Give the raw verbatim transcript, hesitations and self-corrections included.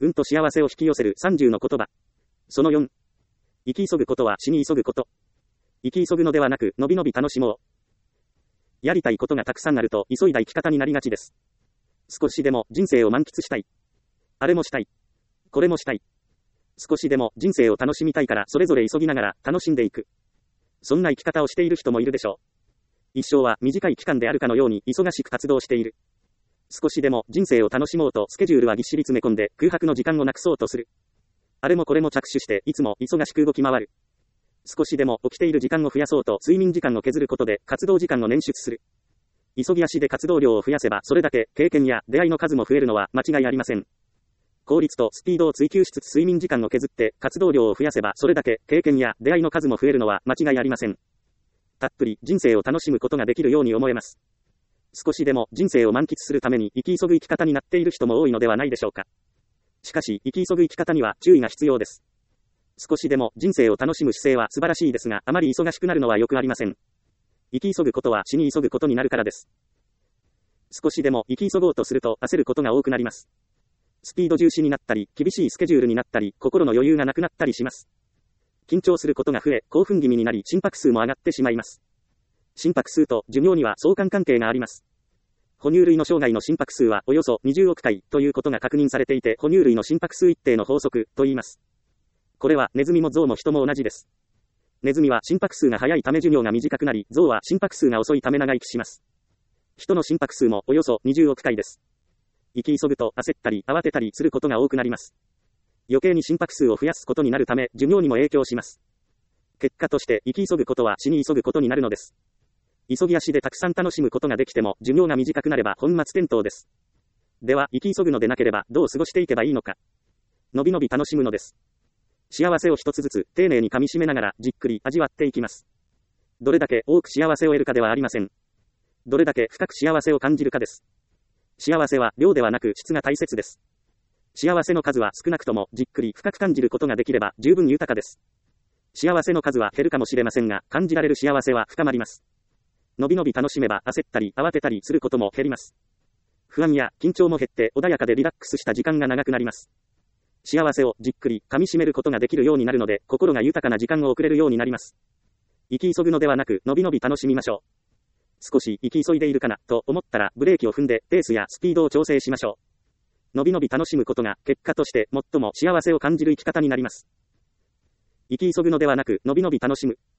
運と幸せを引き寄せるさんじゅうの言葉。そのよん。生き急ぐことは死に急ぐこと。生き急ぐのではなく、のびのび楽しもう。やりたいことがたくさんあると、急いだ生き方になりがちです。少しでも人生を満喫したい。あれもしたい。これもしたい。少しでも人生を楽しみたいから、それぞれ急ぎながら楽しんでいく。そんな生き方をしている人もいるでしょう。一生は短い期間であるかのように忙しく活動している。少しでも人生を楽しもうとスケジュールはぎっしり詰め込んで空白の時間をなくそうとする。あれもこれも着手していつも忙しく動き回る。少しでも起きている時間を増やそうと睡眠時間を削ることで活動時間を捻出する。急ぎ足で活動量を増やせばそれだけ経験や出会いの数も増えるのは間違いありません。効率とスピードを追求しつつ睡眠時間を削って活動量を増やせばそれだけ経験や出会いの数も増えるのは間違いありません。たっぷり人生を楽しむことができるように思えます。少しでも人生を満喫するために生き急ぐ生き方になっている人も多いのではないでしょうか。しかし生き急ぐ生き方には注意が必要です。少しでも人生を楽しむ姿勢は素晴らしいですが、あまり忙しくなるのはよくありません。生き急ぐことは死に急ぐことになるからです。少しでも生き急ごうとすると焦ることが多くなります。スピード重視になったり、厳しいスケジュールになったり、心の余裕がなくなったりします。緊張することが増え、興奮気味になり、心拍数も上がってしまいます。心拍数と寿命には相関関係があります。哺乳類の生涯の心拍数はおよそにじゅうおくかいということが確認されていて、哺乳類の心拍数一定の法則と言います。これはネズミもゾウも人も同じです。ネズミは心拍数が速いため寿命が短くなり、ゾウは心拍数が遅いため長生きします。人の心拍数もおよそにじゅうおくかいです。生き急ぐと焦ったり慌てたりすることが多くなります。余計に心拍数を増やすことになるため寿命にも影響します。結果として生き急ぐことは死に急ぐことになるのです。急ぎ足でたくさん楽しむことができても寿命が短くなれば本末転倒です。では生き急ぐのでなければどう過ごしていけばいいのか。のびのび楽しむのです。幸せを一つずつ丁寧に噛み締めながらじっくり味わっていきます。どれだけ多く幸せを得るかではありません。どれだけ深く幸せを感じるかです。幸せは量ではなく質が大切です。幸せの数は少なくともじっくり深く感じることができれば十分豊かです。幸せの数は減るかもしれませんが、感じられる幸せは深まります。のびのび楽しめば焦ったり慌てたりすることも減ります。不安や緊張も減って穏やかでリラックスした時間が長くなります。幸せをじっくり噛み締めることができるようになるので、心が豊かな時間を送れるようになります。生き急ぐのではなく、のびのび楽しみましょう。少し生き急いでいるかなと思ったらブレーキを踏んでペースやスピードを調整しましょう。のびのび楽しむことが結果として最も幸せを感じる生き方になります。生き急ぐのではなく、のびのび楽しむ。